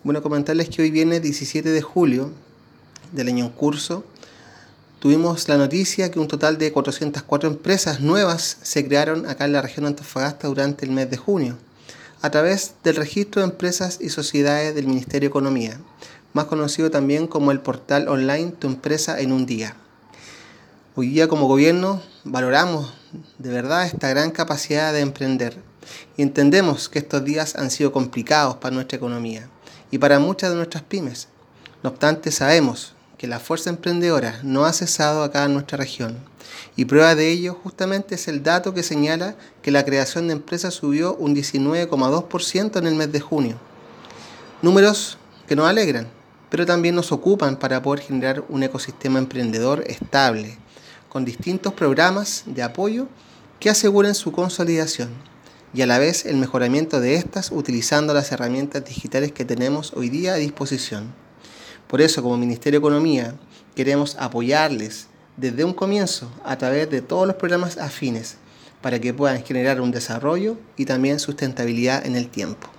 Bueno, comentarles que hoy viernes 17 de julio del año en curso tuvimos la noticia que un total de 404 empresas nuevas se crearon acá en la región de Antofagasta durante el mes de junio, a través del registro de empresas y sociedades del Ministerio de Economía, más conocido también como el portal online Tu Empresa en un Día. Hoy día como gobierno valoramos de verdad esta gran capacidad de emprender y entendemos que estos días han sido complicados para nuestra economía y para muchas de nuestras pymes. No obstante, sabemos que la fuerza emprendedora no ha cesado acá en nuestra región y prueba de ello justamente es el dato que señala que la creación de empresas subió un 19,2% en el mes de junio. Números que nos alegran, pero también nos ocupan para poder generar un ecosistema emprendedor estable, con distintos programas de apoyo que aseguren su consolidación y a la vez el mejoramiento de estas utilizando las herramientas digitales que tenemos hoy día a disposición. Por eso, como Ministerio de Economía, queremos apoyarles desde un comienzo a través de todos los programas afines para que puedan generar un desarrollo y también sustentabilidad en el tiempo.